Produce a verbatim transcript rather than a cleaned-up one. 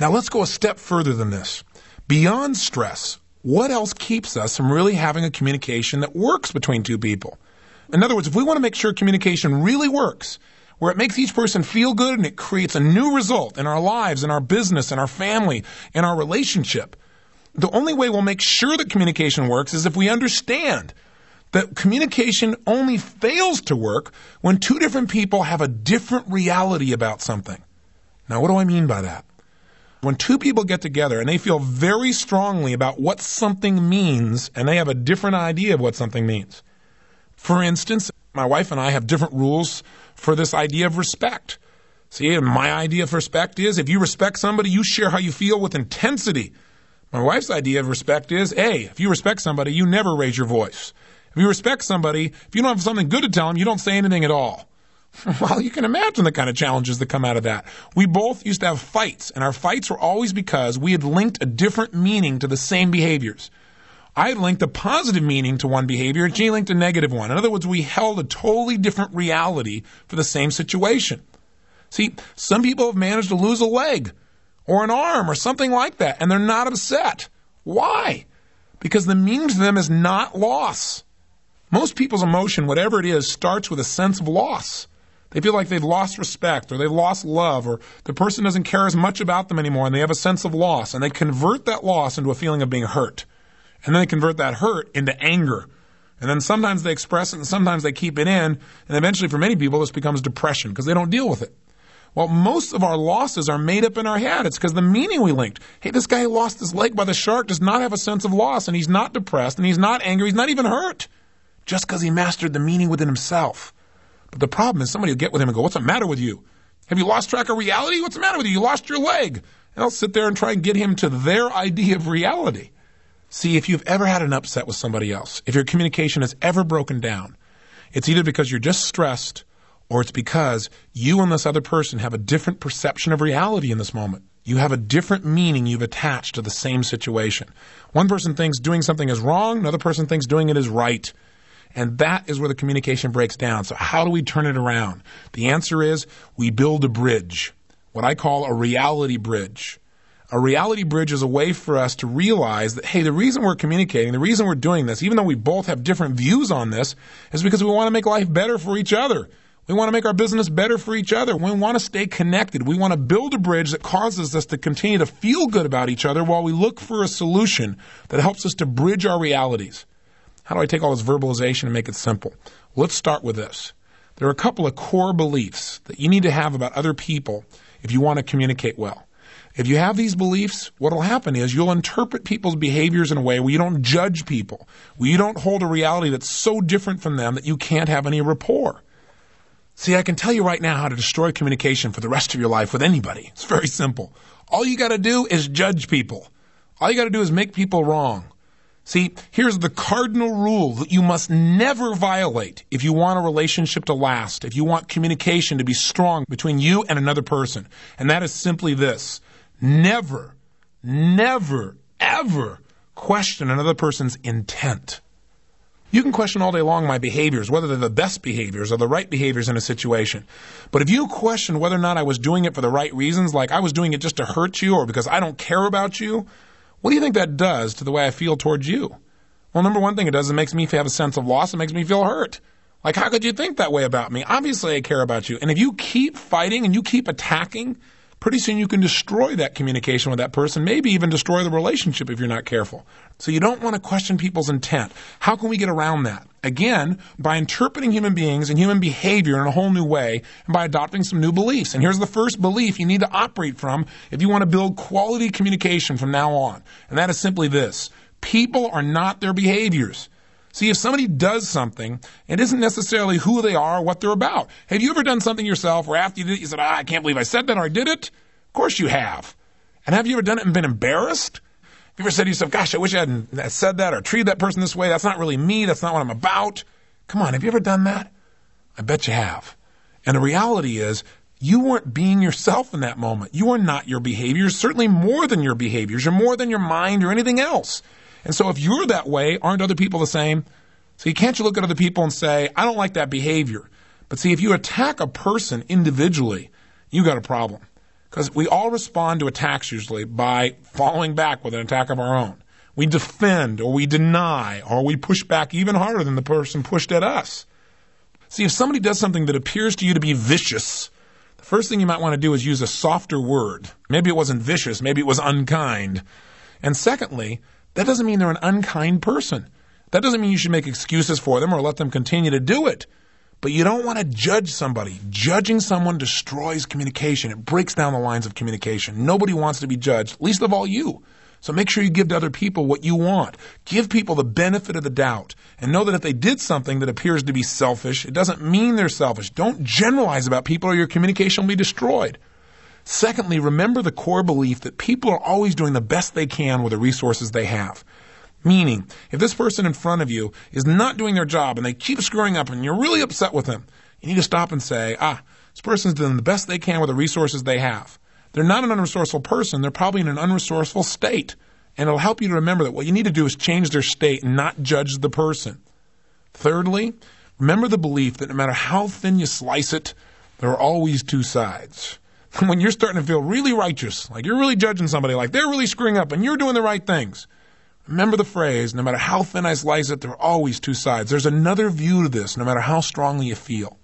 Now let's go a step further than this. Beyond stress, what else keeps us from really having a communication that works between two people? In other words, if we want to make sure communication really works, where it makes each person feel good and it creates a new result in our lives, in our business, in our family, in our relationship, the only way we'll make sure that communication works is if we understand that communication only fails to work when two different people have a different reality about something. Now, what do I mean by that? When two people get together and they feel very strongly about what something means and they have a different idea of what something means. For instance, my wife and I have different rules for this idea of respect. See, my idea of respect is if you respect somebody, you share how you feel with intensity. My wife's idea of respect is, hey, if you respect somebody, you never raise your voice. If you respect somebody, if you don't have something good to tell them, you don't say anything at all. Well, you can imagine the kind of challenges that come out of that. We both used to have fights, and our fights were always because we had linked a different meaning to the same behaviors. I had linked a positive meaning to one behavior, and she linked a negative one. In other words, we held a totally different reality for the same situation. See, some people have managed to lose a leg or an arm or something like that, and they're not upset. Why? Because the meaning to them is not loss. Most people's emotion, whatever it is, starts with a sense of loss. They feel like they've lost respect or they've lost love or the person doesn't care as much about them anymore and they have a sense of loss, and they convert that loss into a feeling of being hurt. And then they convert that hurt into anger. And then sometimes they express it and sometimes they keep it in, and eventually for many people this becomes depression because they don't deal with it. Well, most of our losses are made up in our head. It's because the meaning we linked. Hey, this guy who lost his leg by the shark does not have a sense of loss, and he's not depressed, and he's not angry, he's not even hurt, just because he mastered the meaning within himself. But the problem is somebody will get with him and go, what's the matter with you? Have you lost track of reality? What's the matter with you? You lost your leg. And they'll sit there and try and get him to their idea of reality. See, if you've ever had an upset with somebody else, if your communication has ever broken down, it's either because you're just stressed or it's because you and this other person have a different perception of reality in this moment. You have a different meaning you've attached to the same situation. One person thinks doing something is wrong, another person thinks doing it is right. And that is where the communication breaks down. So how do we turn it around? The answer is we build a bridge, what I call a reality bridge. A reality bridge is a way for us to realize that, hey, the reason we're communicating, the reason we're doing this, even though we both have different views on this, is because we want to make life better for each other. We want to make our business better for each other. We want to stay connected. We want to build a bridge that causes us to continue to feel good about each other while we look for a solution that helps us to bridge our realities. How do I take all this verbalization and make it simple? Well, let's start with this. There are a couple of core beliefs that you need to have about other people if you want to communicate well. If you have these beliefs, what will happen is you'll interpret people's behaviors in a way where you don't judge people, where you don't hold a reality that's so different from them that you can't have any rapport. See, I can tell you right now how to destroy communication for the rest of your life with anybody. It's very simple. All you got to do is judge people. All you got to do is make people wrong. See, here's the cardinal rule that you must never violate if you want a relationship to last, if you want communication to be strong between you and another person. And that is simply this. Never, never, ever question another person's intent. You can question all day long my behaviors, whether they're the best behaviors or the right behaviors in a situation. But if you question whether or not I was doing it for the right reasons, like I was doing it just to hurt you or because I don't care about you, what do you think that does to the way I feel towards you? Well, number one thing it does, it makes me have a sense of loss. It makes me feel hurt. Like, how could you think that way about me? Obviously, I care about you. And if you keep fighting and you keep attacking, pretty soon you can destroy that communication with that person, maybe even destroy the relationship if you're not careful. So you don't want to question people's intent. How can we get around that? Again, by interpreting human beings and human behavior in a whole new way and by adopting some new beliefs. And here's the first belief you need to operate from if you want to build quality communication from now on. And that is simply this. People are not their behaviors. See, if somebody does something, it isn't necessarily who they are or what they're about. Have you ever done something yourself where after you did it, you said, ah, I can't believe I said that or I did it? Of course you have. And have you ever done it and been embarrassed? Have you ever said to yourself, gosh, I wish I hadn't said that or treated that person this way. That's not really me. That's not what I'm about. Come on, have you ever done that? I bet you have. And the reality is, you weren't being yourself in that moment. You are not your behaviors, certainly more than your behaviors. You're more than your mind or anything else. And so if you're that way, aren't other people the same? So you can't you look at other people and say, I don't like that behavior. But see, if you attack a person individually, you got a problem. Because we all respond to attacks usually by following back with an attack of our own. We defend or we deny or we push back even harder than the person pushed at us. See, if somebody does something that appears to you to be vicious, the first thing you might want to do is use a softer word. Maybe it wasn't vicious, maybe it was unkind. And secondly, that doesn't mean they're an unkind person. That doesn't mean you should make excuses for them or let them continue to do it. But you don't want to judge somebody. Judging someone destroys communication. It breaks down the lines of communication. Nobody wants to be judged, least of all you. So make sure you give to other people what you want. Give people the benefit of the doubt. And know that if they did something that appears to be selfish, it doesn't mean they're selfish. Don't generalize about people or your communication will be destroyed. Secondly, remember the core belief that people are always doing the best they can with the resources they have. Meaning, if this person in front of you is not doing their job and they keep screwing up and you're really upset with them, you need to stop and say, ah, this person's doing the best they can with the resources they have. They're not an unresourceful person. They're probably in an unresourceful state. And it'll help you to remember that what you need to do is change their state and not judge the person. Thirdly, remember the belief that no matter how thin you slice it, there are always two sides. When you're starting to feel really righteous, like you're really judging somebody, like they're really screwing up and you're doing the right things, remember the phrase, no matter how thin I slice it, there are always two sides. There's another view to this, no matter how strongly you feel.